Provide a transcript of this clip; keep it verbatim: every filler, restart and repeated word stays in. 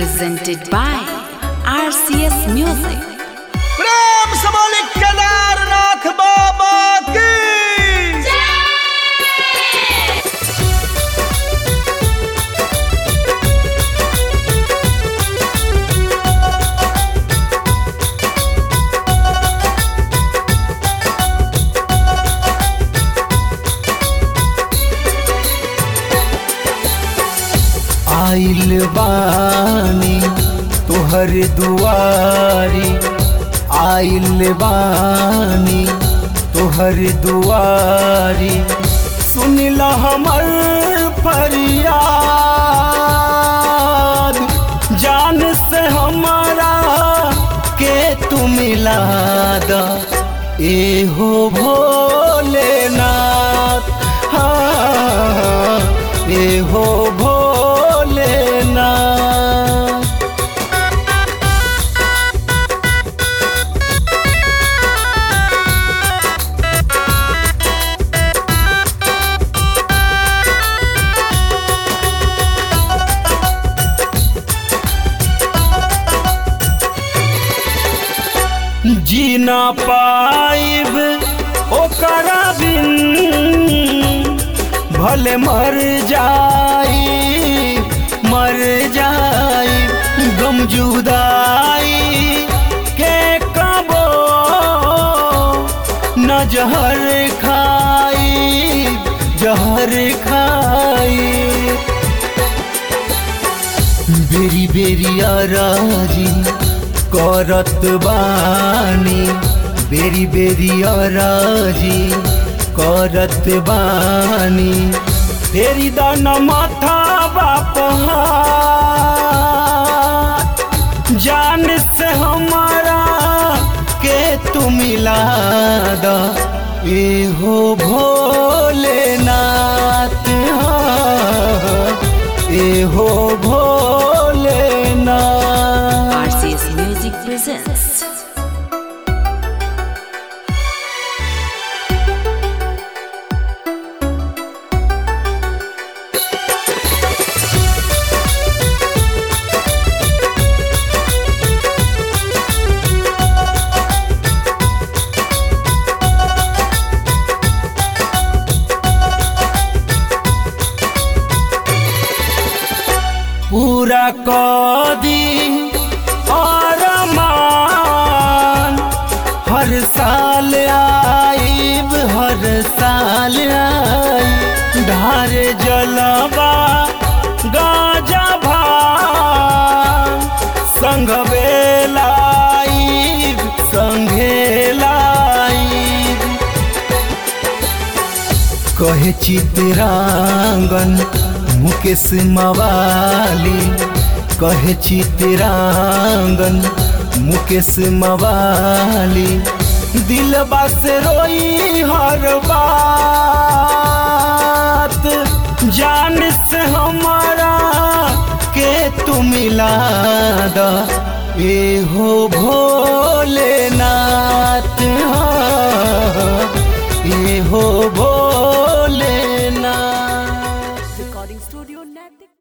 presented by R C S Music. प्रेम से बोले केदारनाथ बाबा की आइल बानी तोहर दुआरी आइल बानी तोहर दुआरी सुनिला हमर फरियाद जान से हमारा के तू मिला दा ए हो भोलेनाथ हाँ ए हो भोलेनाथ। जी ना पाइब ओकरा बिन भले मर जाई मर जाई गम जुदाई के कबो न जहर खाई जहर खाई बेरी बेरी आराजी करत बानी बेरी बेरी आराजी करत बानी तेरी दाना माथा बाप जान से हमारा के तू मिला दा ए हो भोलेनाथ हाँ, ए हो Bholenath. R C S Music presents. पूरा कदी और मान हर साल आईब हर साल आई ढार जलवा गाजा भान संग बेलाईब संघे लाईब कहे चितरांगन मुकेश मवाली कहे चितरांगन मुकेश मवाली दिलबा से रोई हर बात जान से हमारा के तू मिला दा ए हो भोलेनाथ।